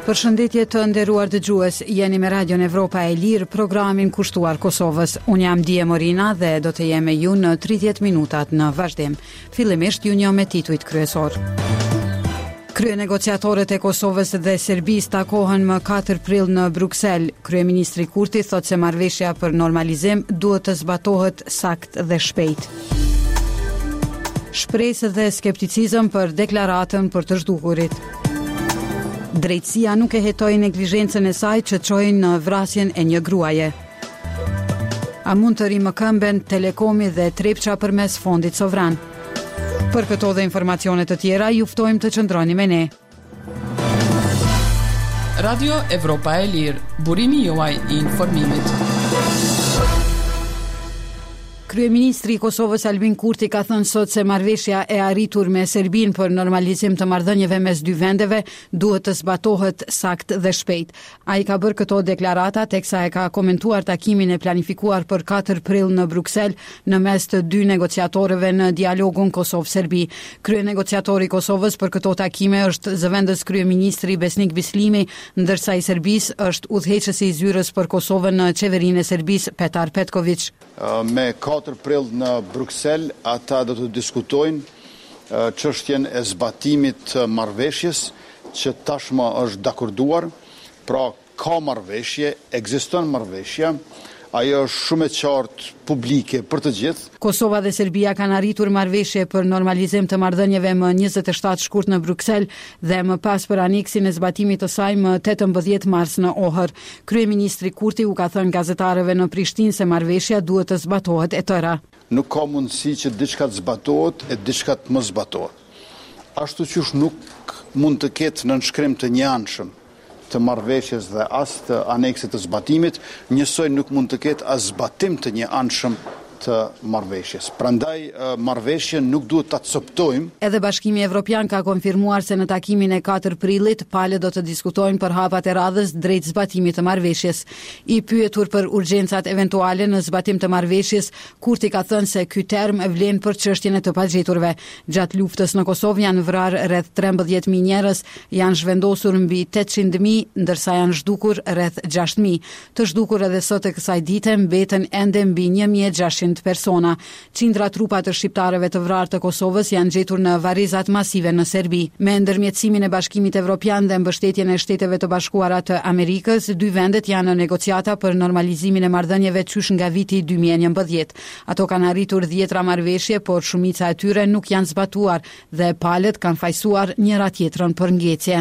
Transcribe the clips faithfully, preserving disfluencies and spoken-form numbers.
Përshëndetje të nderuar dëgjues, jeni me Radion Evropa e Lirë, programin kushtuar Kosovës. Unë jam Dije Morina dhe do të jem me ju në tridhjetë minutat në vazhdim. Fillimisht ju njoh me titujt kryesor. Kryenegociatorët e Kosovës dhe Serbisë takohen më katër prill në Bruksel. Kryeministri Kurti thotë se marrëveshja për normalizim duhet të zbatohet sakt dhe shpejt. Shpresë dhe skepticizëm për deklaratën për të zhdukurit. Drejtësia nuk e hetoi neglizhencën e saj që çoi në vrasjen e një gruaje. A mund të rimë këmben Telekomi dhe Trepça përmes fondit sovran? Për këto dhe informacione të tjera, ju ftojmë të qëndroni me ne. Radio Evropa e Lirë, burimi juaj i informimit. Kryeministri i Kosovës Albin Kurti ka thënë sot se marrëveshja e arritur me Serbinë për normalizim të marrëdhënieve mes dy vendeve duhet të zbatohet sakt dhe shpejt. Ai ka bërë këto deklarata teksa e ka komentuar takimin e planifikuar për katër prill në Bruksel në mes të dy negociatorëve në dialogun Kosovë-Serbi. Kryenegociatori i Kosovës për këto takime është zëvendës kryeministri Besnik Bislimi, ndërsa i Serbisë është udhëheqësi i zyrës për Kosovën në qeverinë e Serbisë Petar Petković. Me katër prill në Bruksel, ata do të diskutojnë çështjen e zbatimit të marrëveshjes që tashmë është dakorduar. Pra ka marrëveshje, ekziston marrëveshja, ajo është shumë e qartë publike për të gjithë. Kosova dhe Serbia kanë arritur marrëveshje për normalizim të marrëdhënieve më njëzet e shtatë shkurt në Bruksel dhe më pas për aneksin e zbatimit të saj më tetëmbëdhjetë mars në Ohër. Kryeministri Kurti u ka thënë gazetarëve në Prishtinë se marrëveshja duhet të zbatohet e tëra. Nuk ka mundësi që diçka të zbatohet e diçka të mos zbatohet. Ashtu qysh nuk mund të ketë nënshkrim të njëanshëm të marrëveshjes dhe as të aneksit të zbatimit, njësoj nuk mund të ketë as zbatim të një anshëm të marrëveshjes. Prandaj marrëveshjen nuk duhet ta coptojmë. Edhe Bashkimi Evropian ka konfirmuar se në takimin e katër prillit palët do të diskutojnë për hapat e radhës drejt zbatimit të marrëveshjes. I pyetur për urgjencat eventuale në zbatim të marrëveshjes, Kurti ka thënë se ky term vlen për çështjen e të pagjeturve. Gjatë luftës në Kosovë janë vrarë rreth trembëdhjetë mijë njerëz, janë zhvendosur mbi tetëqind mijë, ndërsa janë zhdukur rreth gjashtë mijë. Të zhdukur edhe sot e kësaj dite mbeten ende mbi një mijë e gjashtëqind persona. Qindra trupa të shqiptarëve të vrarë të Kosovës janë gjetur në varrezat masive në Serbi. Me ndërmjetësimin e Bashkimit Evropian dhe mbështetjen e Shteteve të Bashkuara të Amerikës, dy vendet janë në negociata për normalizimin e marrëdhënieve qysh nga viti dy mijë e njëmbëdhjetë. Ato kanë arritur dhjetra marrëveshje, por shumica e tyre nuk janë zbatuar dhe palët kanë fajsuar njëra tjetrën për ngjecje.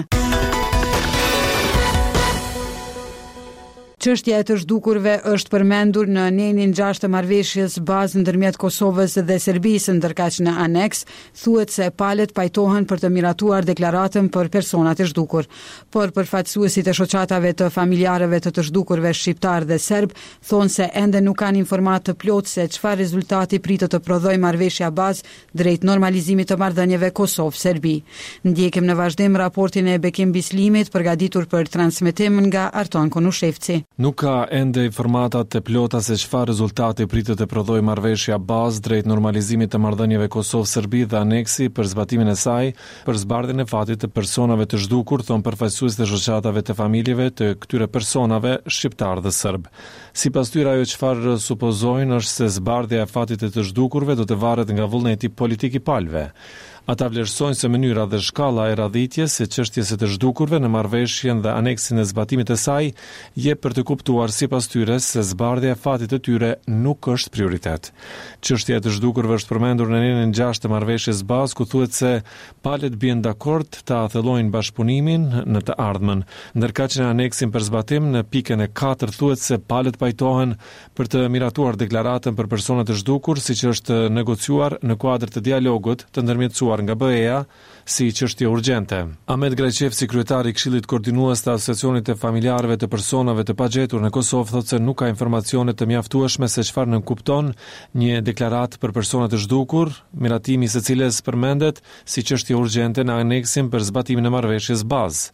Çështja e të zhdukurve është përmendur në nenin gjashtë të marrëveshjes bazë ndërmjet Kosovës dhe Serbisë, ndërkaq në aneks thuhet se palët pajtohen për të miratuar deklaratën për personat e zhdukur. Por përfaqësuesit e shoqatave të familjarëve të të zhdukurve shqiptar dhe serb thonë se ende nuk kanë informat të plotë se çfarë rezultati pritet të prodhojë marrëveshja bazë drejt normalizimit të marrëdhënieve Kosovë-Serbi. Ndjekim në vazhdim raportin e Bekim Bislimit përgatitur për transmetim nga Arton Konushevci. Nuk ka ende informata të plota se çfarë rezultati pritet të prodhojë marrëveshja bazë drejt normalizimit të marrëdhënieve Kosovë-Serbi dhe aneksi për zbatimin e saj për zbardhjen e fatit të personave të zhdukur, thon përfaqësuesit e shoqatave të familjeve të këtyre personave shqiptar dhe serb. Sipas tyre ajo çfarë supozojnë është se zbardhja e fatit të të zhdukurve do të varet nga vullneti politik i palëve. Ata vlerësojnë se mënyra dhe shkalla e radhitjes së çështjes së të zhdukurve në marrëveshjen dhe aneksin e zbatimit të saj jep për të kuptuar sipas tyre se zbardhja e fatit të tyre nuk është prioritet. Çështja e të zhdukurve është përmendur në nenin gjashtë të marrëveshjes bazë ku thuhet se palët bien dakord ta thellojnë bashkëpunimin në të ardhmen, ndërkaq në aneksin për zbatim në pikën e katër thuhet se palët pajtohen për të miratuar deklaratën për personat e zhdukur siç është negociuar në kuadër të dialogut të ndërmjetësuar nga B E-ja si çështje urgjente. Ahmet Grajçevci, kryetari i Këshillit Koordinues të Asociacionit të Familjarëve të Personave të Pagjetur në Kosovë, thotë se nuk ka informacione të mjaftueshme se çfarë nënkupton një deklaratë për personat e zhdukur, miratimi së cilës përmendet si çështje urgjente në aneksin për zbatimin e marrëveshjes bazë.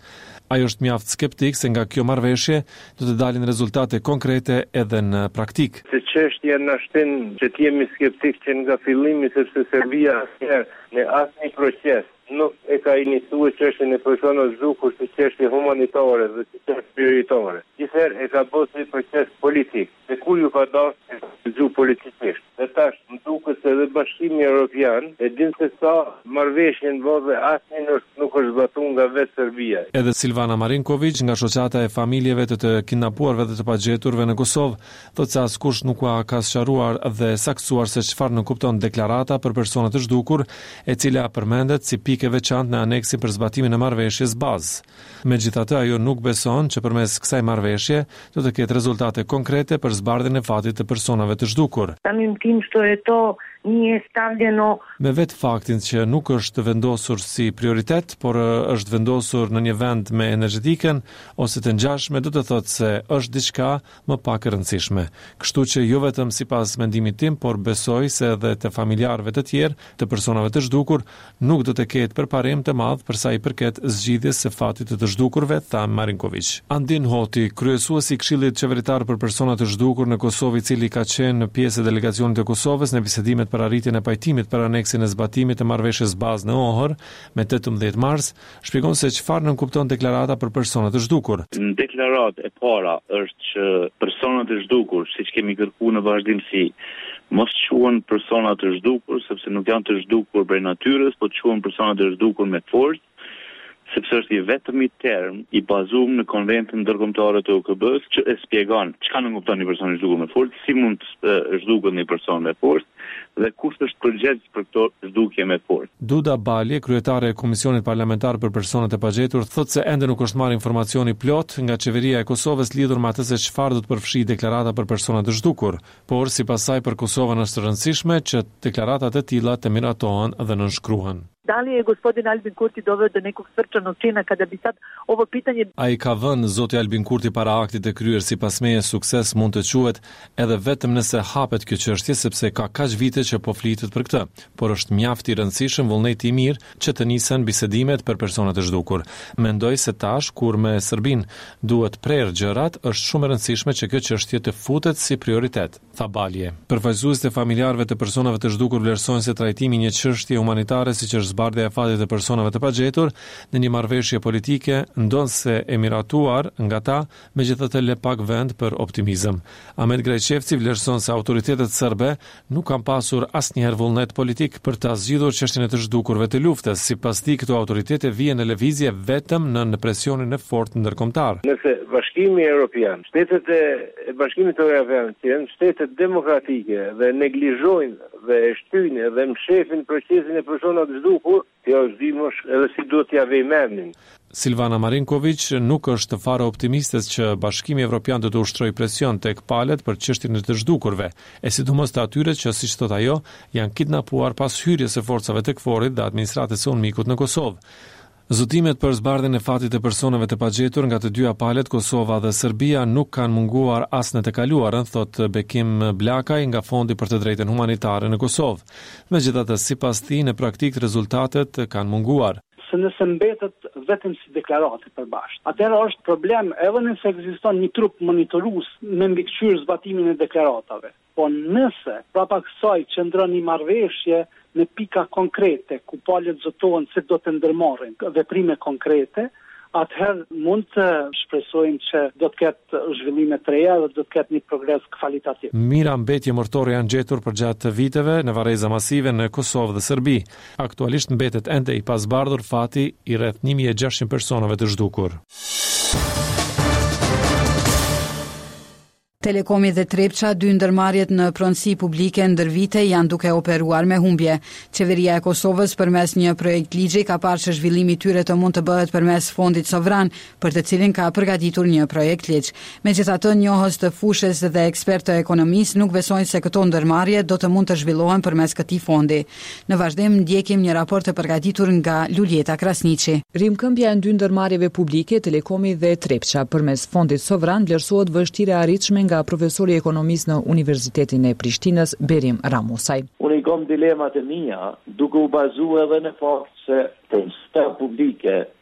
Ai është mjaft skeptik se nga kjo marrëveshje do të dalin rezultate konkrete edhe në praktik. Se çështja na shtin që të jemi skeptik që nga fillimi, sepse Serbia asnjëherë në asnjë proces nuk e ka iniciuar çështjen e personave të zhdukur si çështje humanitare dhe si çështje prioritare. Gjithherë e ka bërë një proces politik. Dhe kur ju ka dashur të zgju politikisht. Dhe tash më duket se edhe Bashkimi Evropian e din se sa marrëveshjen vogël asnjë nuk është zbatuar nga vetë Serbia. Edhe Silvana Marinković nga shoqata e familjeve të të kidnapuarve dhe të pagjeturve në Kosovë thotë se askush nuk ka sqaruar dhe saktuar se çfarë nuk kupton deklarata për persona të zhdukur, e cila përmendet si pikë e veçantë në aneksin për zbatimin e marrëveshjes bazë. Megjithatë, ajo nuk beson që përmes kësaj marrëveshje do të ketë rezultate konkrete për zbardhjen e fatit të personave të zhdukur. Samim tim što je to nije stavljeno. Me vetë faktin që nuk është vendosur si prioritet, por është vendosur në një vend me energjetikën ose të ngjashme, do të thotë se është diçka më pak e rëndësishme. Kështu që jo vetëm sipas mendimit tim, por besoj se edhe të familjarëve të tjerë të personave të zhdukur nuk do të ketë përparim të madh për sa i përket zgjidhjes së fatit të të zhdukurve, tha Marinković. Andin Hoti, kryesuesi i Këshillit Qeveritar për persona të zhdukur në Kosovë, i cili ka qenë pjesë e delegacionit të Kosovës në bisedimet për arritjen e pajtimit për aneksin e zbatimit të marrëveshjes bazë në Ohër me tetëmbëdhjetë mars, shpjegon se çfarë nënkupton deklarata për persona të zhdukur. Në deklaratë e para është që personat e zhdukur, siç kemi kërkuar në vazhdimsi, mos quhen persona të zhdukur sepse nuk janë të zhdukur prej natyrës, por quhen persona të zhdukur me forcë, sepse është i vetmi term i bazuar në Konventin Ndërkombëtar të O K B-s që e shpjegon çka nënkupton një person i zhdukur me forcë, si mund të zhduket një person me forcë dhe kush është përgjegjës për këto zhdukje me forcë. Duda Balje, kryetare e Komisionit Parlamentar për Personat e Pagjetur, thotë se ende nuk është marrë informacioni plot nga qeveria e Kosovës lidhur me atë se çfarë do të përfshijë deklarata për persona të zhdukur, por sipas saj për Kosovën është rëndësishme që deklaratat e tilla të miratohen dhe nënshkruhen. Da li je gospodin Albin Kurti doveo do nekog srčanog čina kada bi sad ovo pitanje... Ai ka vënë zoti Albin Kurti para aktit të kryer sipas meje sukses mund të quhet edhe vetëm nëse hapet kjo çështje, sepse ka kaq vite që po flitet për këtë, por është mjaft i rëndësishëm vullneti i mirë që të nisen bisedimet për personat e zhdukur. Mendoj se tash kur me Serbinë duhet prerë gjërat, është shumë e rëndësishme që kjo çështje të futet si prioritet, tha Balje. Përfaqësuesit e familjarëve të personave të zhdukur vlerësojnë se trajtimi i një çështje humanitare siç është zbardhja e fatit të personave të pagjetur në një marrëveshje politike ndonse e miratuar nga ta, megjithatë lë pak vend për optimizëm. Ahmet Grajçevci vlerëson se autoritetet serbe nuk kanë pasur asnjëherë vullnet politik për ta zgjidhur çështjen e të zhdukurve të luftës. Sipas tij, këto autoritete vijnë në lëvizje vetëm në presionin e fortë ndërkombëtar. Nëse Bashkimi Evropian, shtetet e Bashkimit Evropian, që janë shtetet demokratike dhe neglizhojnë dhe e shtyjnë dhe mshefin procesin e personave të zhdukur, kjo është dimosh edhe si duhet t'ia vej mendin. Silvana Marinković nuk është fare optimiste që Bashkimi Evropian do të ushtrojë presion tek palët për çështjen e të zhdukurve, e sidomos të atyre që, siç thot ajo, janë kidnapuar pas hyrjes së forcave të KFOR-it dhe administratës së UNMIK-ut në Kosovë. Zotimet për zbardhjen e fatit të personave të pagjetur nga të dyja palët, Kosova dhe Serbia, nuk kanë munguar as në të kaluarën, thot Bekim Blakaj nga Fondi për të Drejtën Humanitare në Kosovë. Megjithatë, sipas tij, në praktik rezultatet kanë munguar. Se nëse mbetet vetëm si deklarate përbashkët, atëherë është problem edhe nëse ekziston një trup monitorues me mbikëqyr zbatimin e deklaratave. Po nëse prapa kësaj qëndron një marrëveshje në pika konkrete, ku palët zotohen se do të ndërmarrin veprime konkrete, atëherë mund të shpresojmë që do të ketë zhvillime të reja dhe do të ketë një progres kvalitativ. Mira mbetje mortore janë gjetur përgjatë viteve në varreza masive në Kosovë dhe Serbi. Aktualisht mbetet ende i pasbardhur fati i rreth një mijë e gjashtëqind personave të zhdukur. Telekomi dhe Trepça, dy ndërmarrjet në pronësi publike ndër vite, janë duke operuar me humbje. Qeveria e Kosovës përmes një projekt ligji ka parë që zhvillimi i tyre të mund të bëhet përmes fondit sovran, për të cilin ka përgatitur një projekt ligj. Megjithatë, njohës të fushës dhe ekspertë të ekonomisë nuk besojnë se këto ndërmarrje do të mund të zhvillohen përmes këtij fondi. Në vazhdim ndjekim një raport të përgatitur nga Luljeta Krasniqi. Rimkëmbja e dy ndërmarrjeve publike, Telekomi dhe Trepça, përmes fondit sovran vlerësohet vështirë e arritshme nga profesori i ekonomisë në Universitetin e Prishtinës, Berim Ramusaj. Unë i kam dilemat e mia, duke u bazuar edhe në fakt se pronësia publike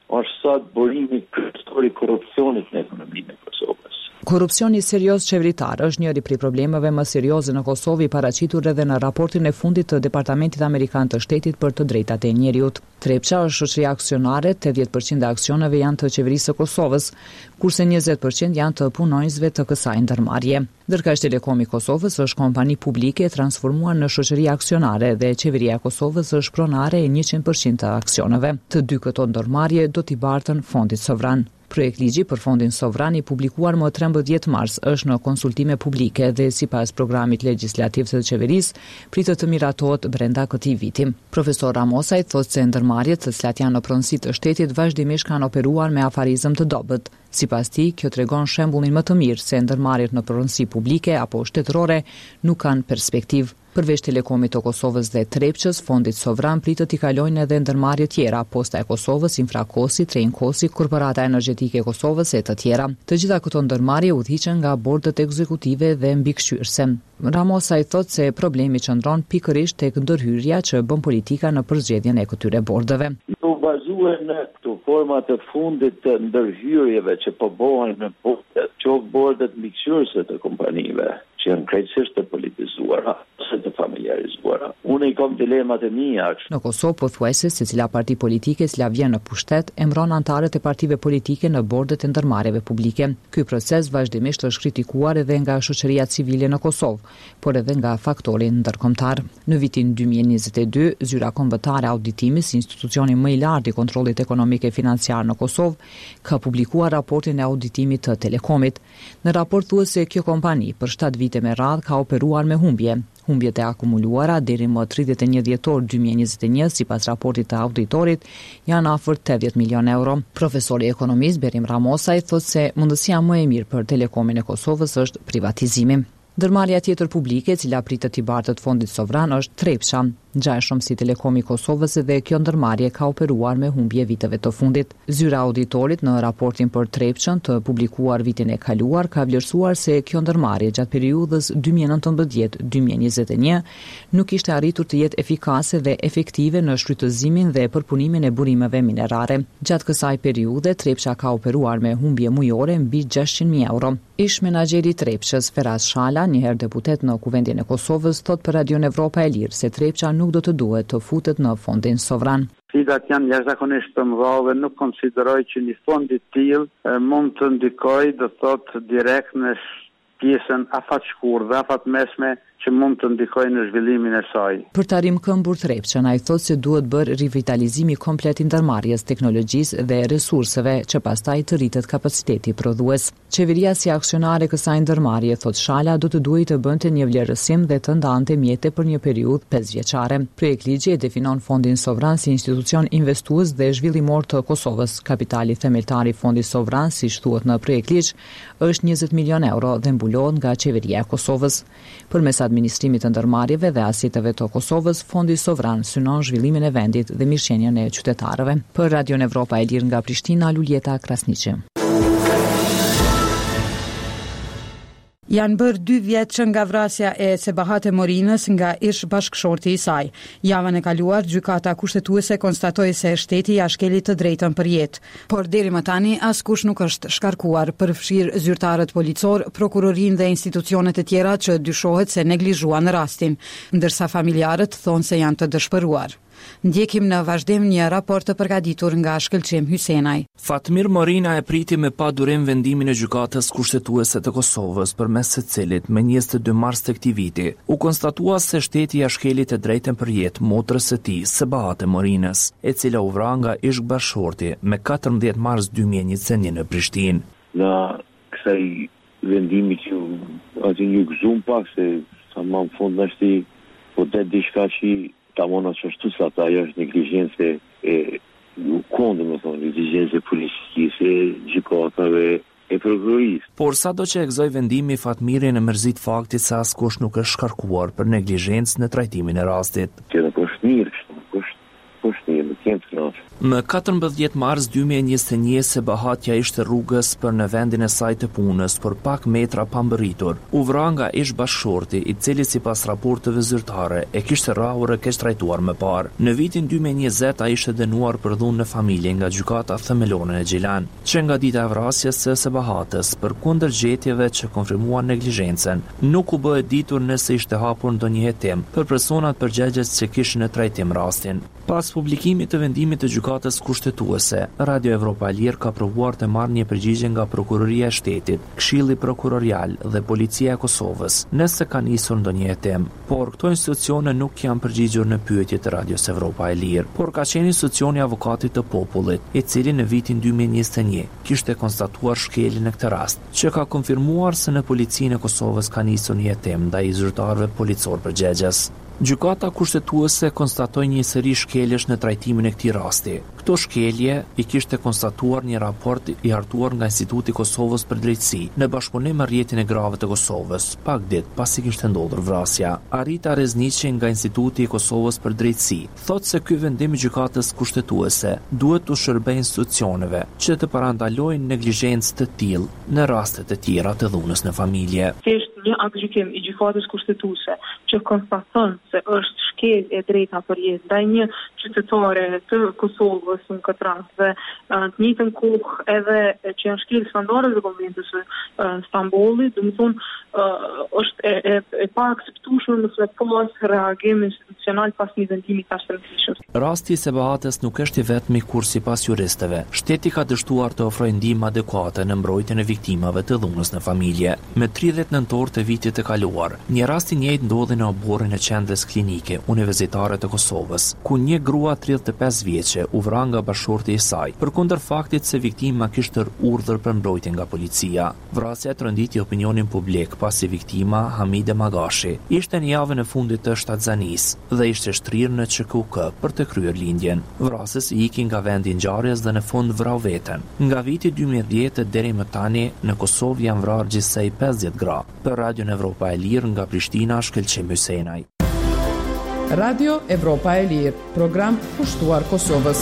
është sot burimi kryesor i korrupsionit në ekonominë e Kosovës. Korrupsioni serioz qeveritar është njëri prej problemeve më serioze në Kosovë, paraqitur edhe në raportin e fundit të Departamentit Amerikan të Shtetit për të drejtat e njerëzit. Trepça është shoqëri aksionare, tetëdhjetë përqind e aksioneve janë të qeverisë së Kosovës, kurse njëzet përqind janë të punonjësve të kësaj ndërmarrje. Ndërkaq Telekomi i Kosovës është kompani publike e transformuar në shoqëri aksionare dhe qeveria e Kosovës është pronare e njëqind përqind të aksioneve. Të dy këto ndërmarrje do t'i bartën fondit sovran. Projekt ligji për fondin sovran i publikuar më trembëdhjetë mars është në konsultime publike dhe sipas programit legjislativ të qeverisë pritet të miratohet brenda këtij viti. Profesor Ramosaj thotë se ndërmarrjet të cilat janë në pronësi të shtetit vazhdimisht kanë operuar me afarizëm të dobët. Sipas tij, kjo tregon shembullin më të mirë se ndërmarrjet në pronësi publike apo shtetërore nuk kanë perspektivë. Përveç Telekomit të Kosovës dhe Trepçës, fondit sovran pritet i kalojnë edhe ndërmarrje tjera, Posta e Kosovës, Infrakosi, Treinkosi, Korporata Energjetike e Kosovës e të tjera. Të gjitha këto ndërmarrje udhëhiqen nga bordet ekzekutive dhe mbikëqyrëse. Ramosa i thotë se problemi qëndron pikërisht tek ndërhyrja që bën politika në përzgjedhjen e këtyre bordeve. U bazuar në këto forma të fundit të ndërhyrjeve që po bëhen në bordet, qoftë bordet mbikëqyrëse të kompanive, që janë krejtësisht të politizuara ose të familjarizuara. Unë i kam dilemat e mia. Në Kosovë pothuajse secila parti politike që vjen në pushtet emëron anëtarët e partive politike në bordet e ndërmarrjeve publike. Ky proces vazhdimisht është kritikuar edhe nga shoqëria civile në Kosovë, por edhe nga faktori ndërkombëtar. Në vitin dy mijë e njëzet e dy, zyra kombëtare e auditimit, si institucioni më i lartë i kontrollit ekonomik e financiar në Kosovë, ka publikuar raportin e auditimit të Telekomit. Në raport thuhet se kjo kompani për shtatë vite me radhë ka operuar me humbje. Humbjet e akumuluara deri më tridhjetë e një dhjetor dy mijë e njëzet e një, sipas raportit të auditorit, janë afër tetëdhjetë milion euro. Profesori ekonomist Berim Ramosaj thotë se mundësia më e mirë për Telekomin e Kosovës është privatizimi. Ndërmarrja tjetër publike, e cila pritet i bartët fondit sovran, është Trepça. Ngjashëm si Telekomi i Kosovës dhe kjo ndërmarrje ka operuar me humbje viteve të fundit. Zyra auditorit në raportin për Trepçën të publikuar vitin e kaluar ka vlerësuar se kjo ndërmarrje gjatë periudhës dy mijë e nëntëmbëdhjetë dy mijë e njëzet e një nuk ishte arritur të jetë efikase dhe efektive në shfrytëzimin dhe përpunimin e burimeve minerare. Gjatë kësaj periudhe Trepça ka operuar me humbje mujore mbi gjashtëqind mijë euro. Ish menaxheri i Trepçës, Feraz Shala, njëherë deputet në Kuvendin e Kosovës, thot për Radion Evropa e Lirë se Trepça nuk do të duhet të futet në fondin sovran. Sfidat janë jashtëzakonisht të mëdha dhe nuk konsideroj që një fond i tillë mund të ndikojë, do thotë direkt në pjesën afatshkurthe, afatmesme që mund të ndikojë në zhvillimin e saj. Për të arrim këmbur Trepçën, ai thotë se duhet bërë rivitalizimi komplet i ndërmarrjes, teknologjisë dhe resurseve që pastaj të rritet kapaciteti prodhues. Qeveria si aksionare kësaj ndërmarrje, thotë Shala, do të duhej të bënte një vlerësim dhe të ndante mjete për një periudhë pesëvjeçare. Projekt ligji e definon fondin sovran si institucion investues dhe zhvillimor të Kosovës. Kapitali themeltar i fondit sovran, siç thuhet në projekt ligj, është njëzet milion euro dhe mbulohet nga qeveria e Kosovës. Përmes administrimit të ndërmarrjeve dhe aseteve të Kosovës, fondi sovran synon zhvillimin e vendit dhe mirëqenien e qytetarëve. Për Radion Evropa e Lirë nga Prishtina, Luljeta Krasniqi. Janë bërë dy vjet që nga vrasja e Sebahate Morinës nga ish bashkëshorti i saj. Javën e kaluar, gjykata kushtetuese konstatoi se shteti ja shkeli të drejtën për jetë, por deri më tani askush nuk është shkarkuar, përfshirë zyrtarët policor, prokurorinë dhe institucionet e tjera që dyshohet se neglizhuan rastin, ndërsa familjarët thonë se janë të dëshpëruar. Ndjekim në vazhdim një raport të përgatitur nga Shkëlqim Hysenaj. Fatmir Morina e priti me pa durim vendimin e gjykatës kushtetuese të Kosovës përmes së cilit me njëzet e dy mars të këtij viti u konstatua se shteti ja shkeli të drejtën për jetë motrës së tij, Sebahate Morinës, e cila u vra nga ish bashkëshorti me katërmbëdhjetë mars dy mijë e njëzet e një në Prishtinë. Në kësaj vendimi që aty një gëzum pak se sa më në fund nështi po të diçka që ta mona që ashtu sa ta ajo është negligjence e kondë, më thonë, negligjence policisë, gjykatave e prokurorisë. Por sa do që e gëzoj vendimi Fatmirin e mërzit faktit se askush nuk është shkarkuar për negligjencë në trajtimin e rastit. Që nuk është mirë, nuk është mirë, nuk jenë të nashë. Më katërmbëdhjetë mars dy mijë e njëzet e një Sebahatja ishte rrugës për në vendin e saj të punës, por pak metra pa mbërritur. U vra nga ish bashkëshorti, i cili sipas raporteve zyrtare e kishte rrahur e keq trajtuar më parë. Në vitin dy mijë e njëzet ai ishte dënuar për dhunë në familje nga gjykata themelore e Gjilan, që nga dita e vrasjes së Sebahatës, përkundër gjetjeve që konfirmuan neglizhencën, nuk u bë e ditur nëse ishte hapur ndonjë hetim për personat përgjegjës që kishin në trajtim rastin. Pas publikimit të vendimit të gjykatës kushtetuese, Radio Evropa e Lirë ka provuar të marrë një përgjigje nga Prokuroria e Shtetit, Këshilli Prokurorial dhe Policia e Kosovës, nëse ka nisur ndonjë hetim, por këto institucione nuk janë përgjigjur në pyetje të Radios Evropa e Lirë, por ka qenë institucioni Avokatit të Popullit, i cili në vitin dy mijë e njëzet e një kishte konstatuar shkeljen në këtë rast, që ka konfirmuar se në Policinë e Kosovës ka nisur një hetim ndaj zyrtarëve policor përgjegjës. Gjykata kushtetuese konstatoi një seri shkeljesh në trajtimin e këtij rasti. Këto shkelje i kishte konstatuar një raport i hartuar nga Instituti i Kosovës për Drejtësi në bashkëpunim me Rrjetin e Grave të Kosovës, pak ditë pasi kishte ndodhur vrasja. Arita Rezniqi nga Instituti i Kosovës për Drejtësi thotë se ky vendim i gjykatës kushtetuese duhet të shërbejë institucioneve që të parandalojnë neglizhencë të tillë në raste të tjera të dhunës në familje. Një aktgjykim i gjykatës kushtetuese që konstaton se është shkelje e drejta për jetë ndaj një qytetare të Kosovës në këtë rast dhe të njëjtën kohë edhe që janë shkelë standardet e Konventit të Stambollit, do të thonë është e, e, e pa akceptueshme nëse pas reagim institucional pas një vendimi kaq të rëndësishëm. Rasti i Sebahatës nuk është i vetmi kur sipas juristëve, shteti ka dështuar të ofrojë ndihmë adekuate në mbrojtjen e viktimave të dhunës në familje. Me tridhjetë nëntor të vitit të kaluar, një rast i njëjtë ndodhi në oborrin e qendrës klinike universitare të Kosovës, ku një grua tridhjetë e pesë vjeçe u vra nga bashkëshorti i saj, përkundër faktit se viktima kishte urdhër për mbrojtje nga policia. Vrasja tronditi opinionin publik pasi viktima, Hamide Magashi, ishte në javën e fundit të shtatzanisë dhe ishte shtrirë në Q K U K për të kryer lindjen. Vrasës i iki nga vendi i ngjarjes dhe në fund vrau veten. Nga viti dy mijë e dhjetë deri më tani në Kosovë janë vrarë gjithsej pesëdhjetë gra. Për Radio Evropa e Lirë nga Prishtina, Shkelqim Hysenaj. Radio Evropa e Lirë, program pushtuar Kosovës.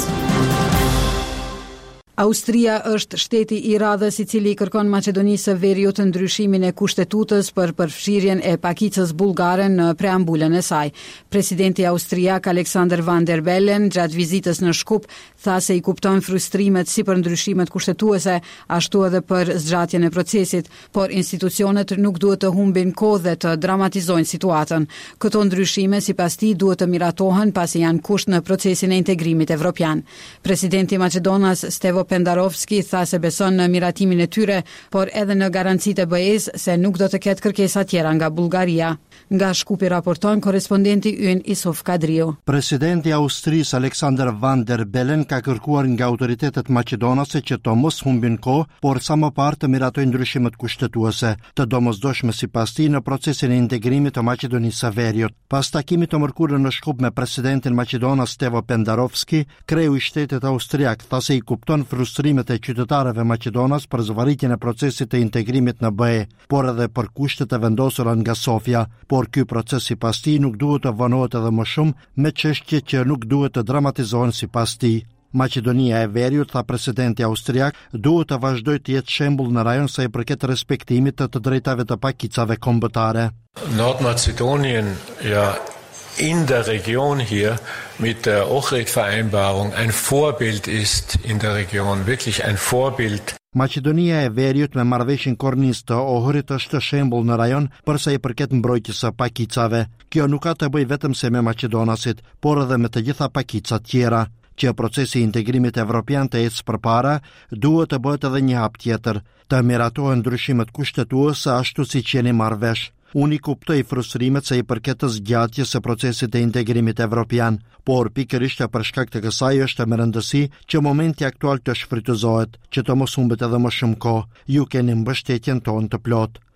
Austria është shteti i radhës i cili kërkon Maqedonisë së Veriut ndryshimin e kushtetutës për përfshirjen e pakicës bullgare në preambulën e saj. Presidenti austriak Alexander Van der Bellen gjatë vizitës në Shkup tha se i kupton frustrimet si për ndryshimet kushtetuese, ashtu edhe për zgjatjen e procesit, por institucionet nuk duhet të humbin kohë dhe të dramatizojnë situatën. Këto ndryshime sipas tij duhet të miratohen pasi janë kusht në procesin e integrimit evropian. Presidenti i Maqedonas Stevo Pendarovski tha se beson në miratimin e tyre, por edhe në garancitë e B E S se nuk do të ketë kërkesa tjera nga Bullgaria. Nga Shkupi raporton korespondenti ynë Isuf Kadriu. Presidenti i Austrisë Alexander Van der Bellen ka kërkuar nga autoritetet maqedonase që të mos humbin kohë, por sa më parë të miratojnë ndryshimet kushtetuese, të domosdoshme sipas tij në procesin e integrimit të Maqedonisë së Veriut. Pas takimit të mërkurë në Shkup me presidentin Maqedonas Stevo Pendarovski, kreu i shtetit austriak tha se i kupton frustrimet e qytetarëve maqedonas për zvarritjen e procesit të integrimit në B E, por edhe për kushtet e vendosura nga Sofia, por ky proces sipas tij nuk duhet të vënohet edhe më shumë me çështje që nuk duhet të dramatizohen sipas tij. Maqedonia e Veriut, tha presidenti austriak, duhet të vazhdojë të jetë shembull në rajon sa i përket respektimit të të drejtave të pakicave kombëtare. Nordmazedonien, ja, in der Region hier mit der Ohrid-Vereinbarung ein Vorbild ist in der Region, wirklich ein Vorbild. Maqedonia e Veriut me marrëveshjen kornis të Ohrit është shembull në rajon për sa i përket mbrojtjes së pakicave. Kjo nuk ka të bëjë vetëm se me Maqedonasit, por edhe me të gjitha pakicat tjera. Që procesi i integrimit evropian të ecë përpara, duhet të bëhet edhe një hap tjetër, të miratohen ndryshimet kushtetuese ashtu siç jeni marrë vesh. Unë i kuptoj frustrimet se i përket të zgjatjes së procesit të integrimit evropian, por pikërisht për shkak të kësaj është me rëndësi që momenti aktual të shfrytëzohet, që të mos humbet edhe më shumë kohë. Ju keni mbështetjen tonë të plot.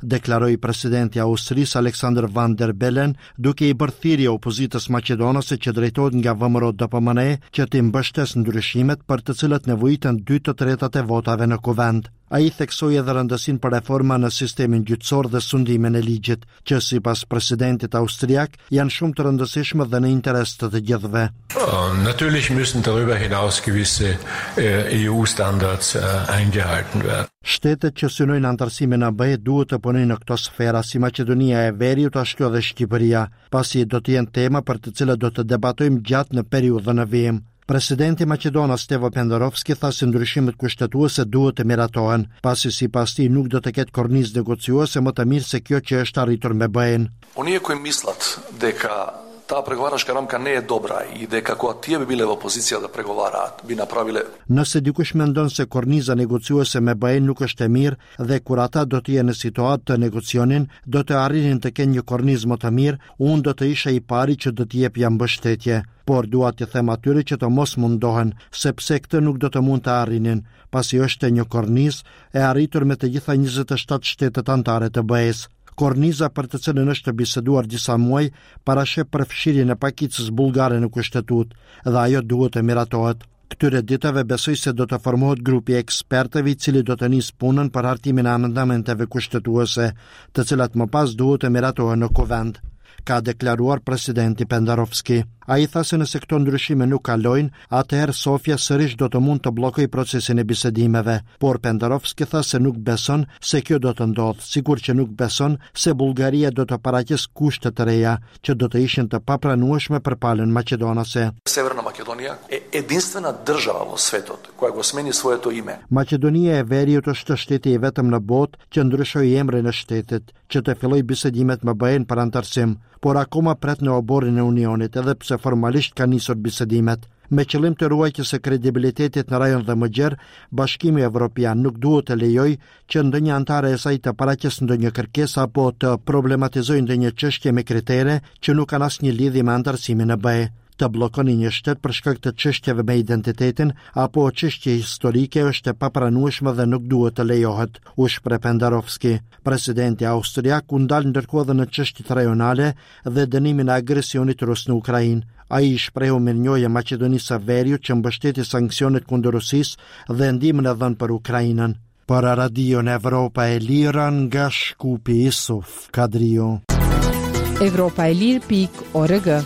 deklaroi presidenti i Austrisë Alexander Van der Bellen, duke i bërë thirrje opozitës maqedonase që drejtohet nga V M R O D P M N E që të mbështes ndryshimet për të cilët nevojiten dy të tretat e votave në kuvend. Ai theksoi edhe rëndësinë për reforma në sistemin gjyqësor dhe sundimin e ligjit, që sipas presidentit austriak janë shumë të rëndësishme dhe në interes të të gjithëve. Natürlich müssen darüber hinaus gewisse E U-Standards eingehalten werden. Shtetet që synojnë antarësimin në B E duhet të punojnë në këto sfera si Maqedonia e Veriut ashtu edhe Shqipëria, pasi do të jenë tema për të cilat do të debatojmë gjatë në periudhën e vijim. Presidenti Maqedonas Stevo Pendarovski tha se ndryshimet kushtetuese duhet të miratohen, pasi sipas tij nuk do të ketë kornizë negociuese më të mirë se kjo që është arritur me B E-n. Оние кои мислат дека таа преговарашка рамка не е добра и дека кога тие би биле во позиција да преговараат, би направиле. Nëse dikush mendon se korniza negociuese me B E-n nuk është e mirë dhe kur ata do të jenë në situatë të negocionin, do të arrinin të kenë një kornizë më të mirë, unë do të isha i pari që do të jepja mbështetje. Por dua të them atyre që të mos mundohen, sepse këtë nuk do të mund të arrinin, pasi është një kornizë e arritur me të gjitha njëzet e shtatë shtetet anëtare të B E-s. Korniza për të cilën është biseduar disa muaj parasheh përfshirjen e pakicës bullgare në kushtetut dhe ajo duhet të miratohet. Këtyre ditëve besoj se do të formohet grupi ekspertëve i cili do të nisë punën për hartimin e amendamenteve kushtetuese, të cilat më pas duhet të miratohen në kuvend, ka deklaruar presidenti Pendarovski. Ai tha se nëse këto ndryshime nuk kalojnë, atëherë Sofia sërish do të mund të bllokojë procesin e bisedimeve, por Pendarovski tha se nuk beson se kjo do të ndodhë, sikur që nuk beson se Bullgaria do të paraqes kushte të reja që do të ishin të papranueshme për palën maqedonase. Северна Македонија е единствена држава во светот која го смени своето име. Maqedonia e Veriut është shteti i vetëm në botë që ndryshoi emrin e shtetit, që të filloi bisedimet me B E-n për antarësim, por akoma pret në oborrin e Unionit, edhe pse formalisht ka nisur bisedimet. Me qëllim të ruajtjes së kredibilitetit në rajon dhe më gjerë, Bashkimi Evropian nuk duhet të lejojë që ndonjë anëtare e saj të paraqesë ndonjë kërkesë apo të problematizojë ndonjë çështje me kritere që nuk kanë asnjë lidhje me antarësimin në B E. Të bllokoni një shtet për shkak të çështjeve me identitetin apo çështje historike është e papranueshme dhe nuk duhet të lejohet, u shpreh Pendarovski. Presidenti austriak u ndal ndërkohë edhe në çështjet rajonale dhe dënimin e agresionit rus në Ukrainë. Ai i shprehu mirënjohje Maqedonisë së Veriut që mbështeti sanksionet kundër Rusisë dhe ndihmën e dhënë për Ukrainën. Për Radion Evropa e Lirë nga Shkupi Isuf Kadrio. Evropa e Lirë pikë org.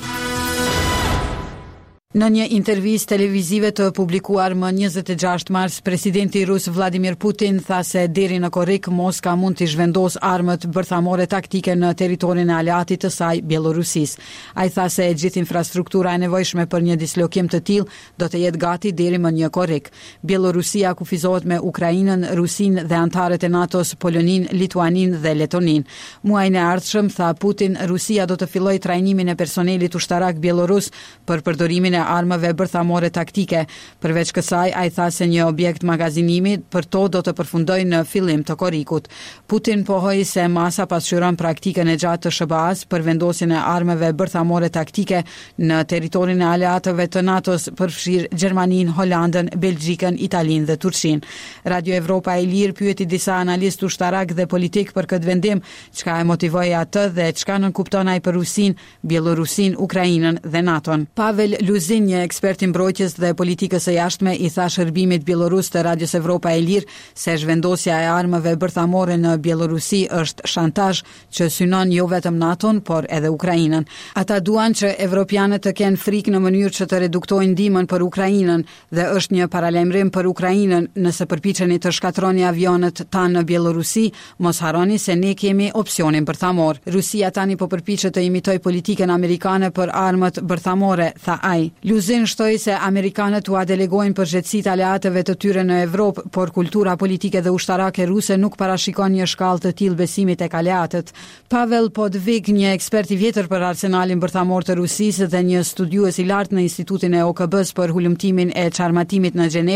Në një intervistë televizive të publikuar më njëzet e gjashtë mars, presidenti rus Vladimir Putin tha se deri në korrik Moska mund të zhvendos armët bërthamore taktike në territorin e aleatit të saj, Bielorusisë. Ai tha se gjithë infrastruktura e nevojshme për një dislokim të tillë do të jetë gati deri më një korrik. Bielorusia kufizohet me Ukrainën, Rusinë dhe antarët e NATO-s, Poloninë, Lituaninë dhe Letoninë. Muajin e ardhshëm, tha Putin, Rusia do të fillojë trajnimin e personelit ushtarak bielorus për përdorimin e armëve bërthamore taktike. Përveç kësaj, ai tha se një objekt magazinimi për to do të përfundojë në fillim të korrikut. Putin pohoi se masa pasqyron praktikën e gjatë të S B A-s për vendosjen e armëve bërthamore taktike në territorin e aleatëve të NATO-s, përfshir Gjermaninë, Holandën, Belgjikën, Italinë dhe Turqinë. Radio Evropa e Lirë pyeti disa analistë ushtarak dhe politik për këtë vendim, çka e motivoi atë dhe çka nënkupton ai për Rusinë, Bielorusinë, Ukrainën dhe NATO-n. Pavel Luzin, një ekspert i mbrojtjes dhe politikës së jashtme, i tha shërbimit bielorus të Radios Evropa e Lirë se zhvendosja e armëve bërthamore në Bielorusi është shantazh që synon jo vetëm NATO-n, por edhe Ukrainën. Ata duan që evropianët të kenë frikë në mënyrë që të reduktojnë ndihmën për Ukrainën dhe është një paralajmërim për Ukrainën nëse përpiqeni të shkatroni avionët tanë në Bielorusi, mos harroni se ne kemi opsionin bërthamor. Rusia tani po përpiqet të imitojë politikën amerikane për armët bërthamore, tha ai. Luzin shtoi se amerikanët u delegojnë përgjegjësitë aleatëve të tyre në Evropë, por kultura politike dhe ushtarake ruse nuk parashikon një shkallë të tillë besimit tek aleatët. Pavel Podvig, një ekspert i vjetër për arsenalin bërthamor të Rusisë dhe një studiues i lartë në Institutin e O K B-s për hulumtimin e çarmatimit në Gjenev,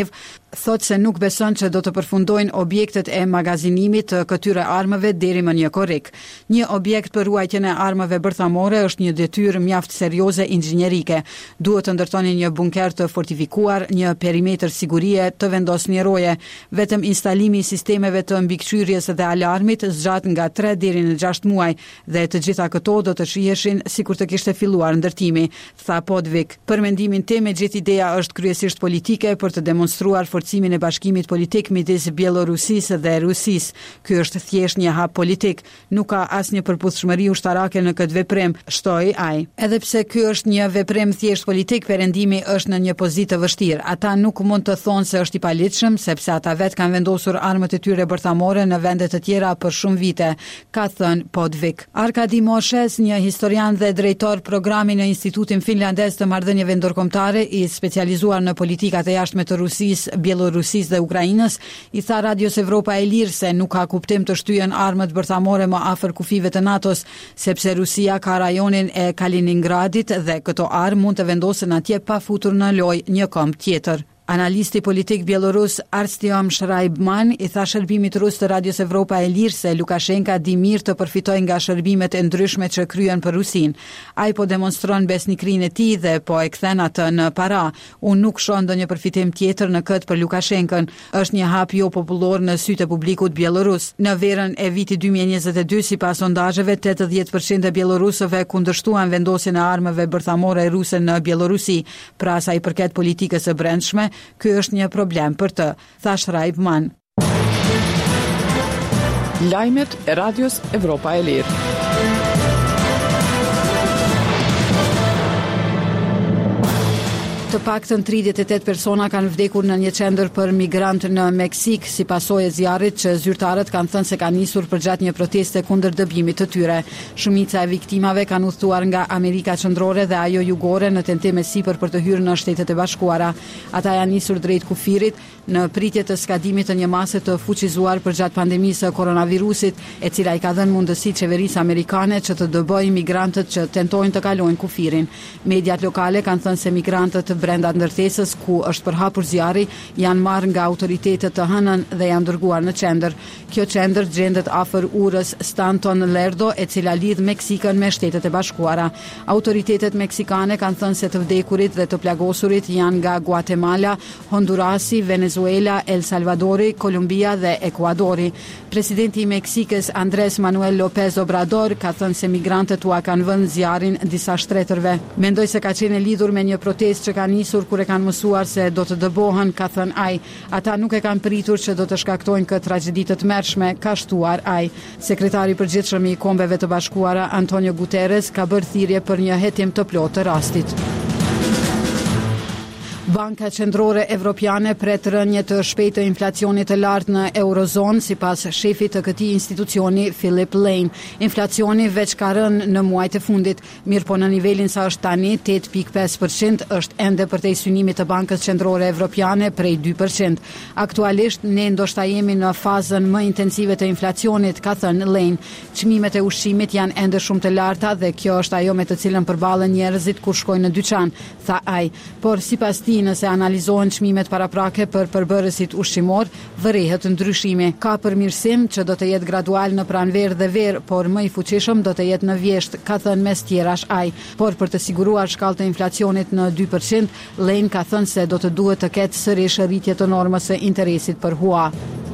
thot se nuk beson që do të përfundojnë objektet e magazinimit të këtyre armëve deri më një korrik. Një objekt për ruajtjen e armëve bërthamore është një detyrë mjaft serioze inxhinierike. Duhet të ndërtoni një bunker të fortifikuar, një perimetër sigurie të vendosmjeroje. Vetëm instalimi i sistemeve të mbikëqyrjes dhe alarmit zgjat nga tre deri në gjashtë muaj dhe të gjitha këto do të shiheshin sikur të kishte filluar ndërtimi, tha Podvik. Për mendimin tim, e gjithë ideja është kryesisht politike për të demonstruar forcimin e bashkimit politik midis Bielorusisë dhe Rusisë. Ky është thjesht një hap politik, nuk ka asnjë përputhshmëri ushtarake në këtë veprim, shtoi ai. Edhe pse ky është një veprim thjesht politik, perëndimi është në një pozitë të vështirë. Ata nuk mund të thonë se është i palitshëm, sepse ata vetë kanë vendosur armët e tyre bërthamore në vende të tjera për shumë vite, ka thënë Podvik. Arkadi Moshes, një historian dhe drejtor programi në Institutin Finlandez të Marrëdhënieve Ndërkombëtare i specializuar në politikat e jashtme të Rusisë, Bielorusisë dhe Ukrainës, i tha Radios Evropa e Lirë se nuk ka kuptim të shtyhen armët bërthamore më afër kufive të NATO-s, sepse Rusia ka rajonin e Kaliningradit dhe këto armë mund të vendosen atje pa futur në lojë një komb tjetër. Analisti politik bielorus Arstiom Shraibman i tha shërbimit rus të Radios Evropa e Lirë se Lukashenka di mirë të përfitojë nga shërbimet e ndryshme që kryen për Rusin. Ai po demonstron besnikrinë e tij dhe po e kthen atë në para. Unë nuk shoh ndonjë përfitim tjetër në këtë për Lukashenkën. Është një hap jo popullor në sytë e publikut bielorus. Në verën e vitit dy mijë e njëzet e dy, sipas sondazheve, tetëdhjetë përqind e bielorusëve kundërshtuan vendosjen e armëve bërthamore ruse në Bielorusi. Pra sa i përket politikës së brendshme, ky është një problem për të, tha Shraibman. Lajmet e Radios Evropa e Lirë. Të paktën tridhjetë e tetë persona kanë vdekur në një qendër për migrant në Meksik, si pasojë e zjarrit që zyrtarët kanë thënë se ka nisur përgjatë një proteste kundër dëbimit të tyre. Shumica e viktimave kanë udhëtuar nga Amerika Qendrore dhe ajo jugore në tentim sipër për të hyrë në Shtetet e Bashkuara. Ata janë nisur drejt kufirit në pritje të skadimit të një mase të fuqizuar përgjatë pandemisë së koronavirusit, e cila i ka dhënë mundësi qeverisë amerikane që të dëbojë migrantët që tentojnë të kalojnë kufirin. Mediat lokale kanë thënë se migrantët brenda ndërtesës ku është përhapur zjarri janë marrë nga autoritetet të hënën dhe janë dërguar në qendër. Kjo qendër gjendet afër urës Stanton Lerdo, e cila lidh Meksikën me Shtetet e Bashkuara. Autoritetet meksikane kanë thënë se të vdekurit dhe të plagosurit janë nga Guatemala, Hondurasi, Venezuela, El Salvadori, Kolumbia dhe Ekuadori. Presidenti i Meksikës Andrés Manuel López Obrador ka thënë se migrantët ua kanë vënë zjarrin disa shtretërve. Mendoj se ka qenë lidhur me një protestë që ka nisur kur e kanë mësuar se do të dëbohen, ka thënë ai. Ata nuk e kanë pritur që do të shkaktojnë këtë tragjedi të tmerrshme, ka shtuar ai. Sekretari i përgjithshëm i Kombeve të Bashkuara Antonio Guterres ka bërë thirrje për një hetim të plotë të rastit. Banka Qendrore Evropiane pret rënje të shpejtë të inflacionit të lartë në Eurozonë, sipas shefit të këtij institucioni Philip Lane. Inflacioni veç ka rënë në muajt e fundit, mirë po në nivelin sa është tani, tetë pikë pesë përqind, është ende përtej synimit të Bankës Qendrore Evropiane prej dy përqind. Aktualisht ne ndoshta jemi në fazën më intensive të inflacionit, ka thënë Lane. Çmimet e ushqimit janë ende shumë të larta dhe kjo është ajo me të cilën përballen njerëzit kur shkojnë në dyqan, tha ai. Por sipas tij, nëse analizohen çmimet paraprake për përbërësit ushqimor, vërehet ndryshimi. Ka përmirësim që do të jetë gradual në pranverë dhe verë, por më i fuqishëm do të jetë në vjesht, ka thënë mes tjerash ai. Por për të siguruar shkallë të inflacionit në dy përqind, Lane ka thënë se do të duhet të ketë sërish rritje të normës së interesit për hua.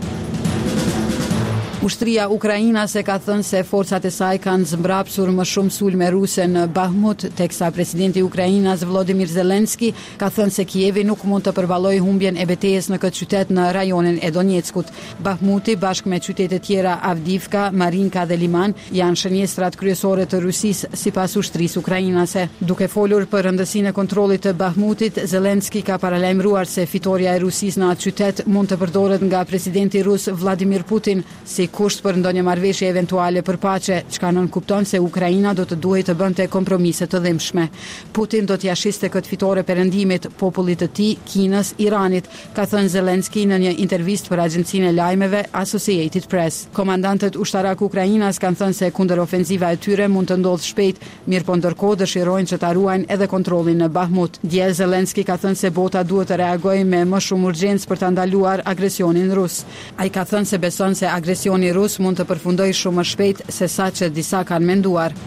Ushtria ukrainase ka thënë se forcat e saj kanë zmbrapsur më shumë sulme ruse në Bahmut, teksa presidenti i Ukrainës Volodymyr Zelensky ka thënë se Kijevi nuk mund të përballojë humbjen e betejës në këtë qytet në rajonin e Donjeckut. Bahmuti bashkë me qytete tjera Avdivka, Marinka dhe Liman janë shënjestrat kryesore të Rusisë sipas ushtrisë ukrainase. Duke folur për rëndësinë e kontrollit të Bahmutit, Zelensky ka paralajmëruar se fitoria e Rusisë në atë qytet mund të përdoret nga presidenti rus Vladimir Putin si kusht për ndonjë marrëveshje eventuale për paqe, çka nënkupton se Ukraina do të duhej të bënte kompromise të dhimbshme. Putin do t'ia shiste këtë fitore perëndimit popullit të tij, Kinës, Iranit, ka thënë Zelenski në një intervistë për agjencinë e lajmeve Associated Press. Komandantët ushtarak Ukrainas kanë thënë se kundërofenziva e tyre mund të ndodhë shpejt, mirë po ndërkohë dëshirojnë që ta ruajnë edhe kontrollin në Bahmut. Dje Zelenski ka thënë se bota duhet të reagojë me më shumë urgjencë për ta ndaluar agresionin rus. Ai ka thënë se beson se agresioni rus mund të përfundojë shumë më shpejt se sa që disa kanë menduar.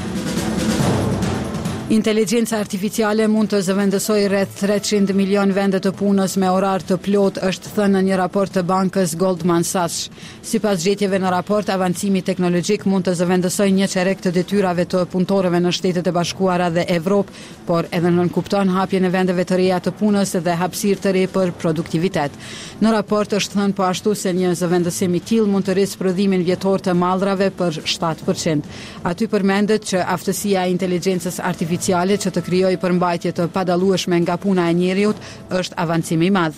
Inteligjenca artificiale mund të zëvendësojë rreth treqind milion vende të punës me orar të plot, është thënë në një raport të bankës Goldman Sachs. Sipas gjetjeve në raport, avancimi teknologjik mund të zëvendësojë një çerek të detyrave të punëtorëve në Shtetet e Bashkuara dhe Evropë, por edhe nënkupton hapjen e vendeve të reja të punës dhe hapësirë të re për produktivitet. Në raport është thënë po ashtu se një zëvendësim i tillë mund të rrisë prodhimin vjetor të mallrave për shtatë përqind. Aty përmendet që aftësia e inteligjencës artificiale që të krijojë përmbajtje të padallueshme nga puna e njeriut është avancim i madh.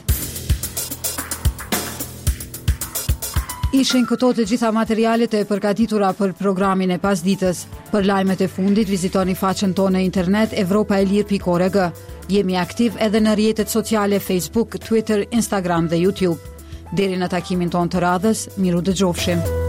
Ishin këto të gjitha materialet e përgatitura për programin e pasditës. Për lajmet e fundit vizitoni faqen tonë në internet evropaelir pikë org. Jemi aktiv edhe në rrjetet sociale Facebook, Twitter, Instagram dhe YouTube. Deri në takimin tonë të radhës, miru dëgjofshim.